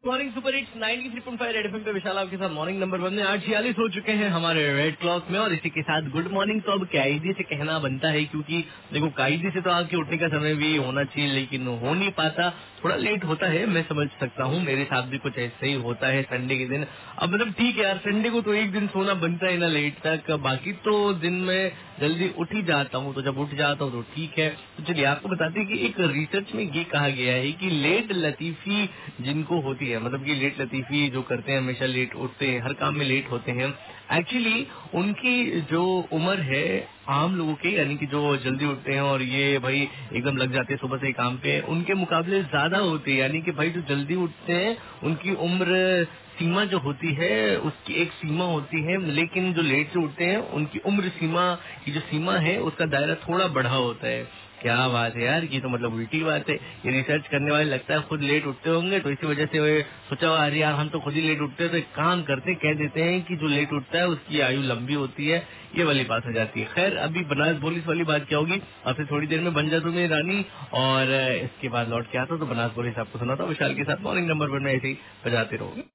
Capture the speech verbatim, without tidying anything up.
Morning super hits ninety three point five red FM पे विशाल आपके साथ मॉर्निंग नंबर वन में आठ छियालीस हो चुके हैं हमारे रेड क्लॉक में। और इसी के साथ गुड मॉर्निंग तो अब कायदे से कहना बनता है, क्योंकि देखो कायदे से तो आपके उठने का समय भी होना चाहिए, लेकिन हो नहीं पाता, थोड़ा लेट होता है। मैं समझ सकता हूँ, मेरे साथ भी कुछ ऐसे ही होता है संडे के दिन। अब मतलब ठीक है यार, संडे को तो एक दिन सोना बनता है ना लेट तक, बाकी तो दिन में जल्दी उठ ही जाता हूँ। तो जब उठ जाता हूँ तो ठीक है। तो चलिए आपको बताते हैं कि एक रिसर्च में ये कहा गया है कि लेट लतीफी जिनको होती है, मतलब कि लेट लतीफी जो करते हैं, हमेशा लेट उठते हैं, हर काम में लेट होते हैं, एक्चुअली उनकी जो उम्र है आम लोगों के, यानी कि जो जल्दी उठते हैं और ये भाई एकदम लग जाते हैं सुबह से काम पे, उनके मुकाबले ज्यादा होती है। यानी कि भाई जो जल्दी उठते हैं उनकी उम्र सीमा जो होती है उसकी एक सीमा होती है, लेकिन जो लेट से उठते हैं उनकी उम्र सीमा की जो सीमा है उसका दायरा थोड़ा बढ़ा होता है। क्या बात है यार, ये तो मतलब उल्टी बात है। ये रिसर्च करने वाले लगता है खुद लेट उठते होंगे, तो इसी वजह से वे सोचा अरे यार हम तो खुद ही लेट उठते हैं, तो एक काम करते कह देते हैं कि जो लेट उठता है उसकी आयु लंबी होती है। ये वाली बात हो जाती है। खैर अभी बनास बोलिस वाली बात क्या होगी, और फिर थोड़ी देर में बन जा तू मेरी रानी, और इसके बाद लौट के आता तो बनास बोलिस आपको सुनाता विशाल के साथ मॉर्निंग नंबर वन में ऐसे ही बजाते रहो।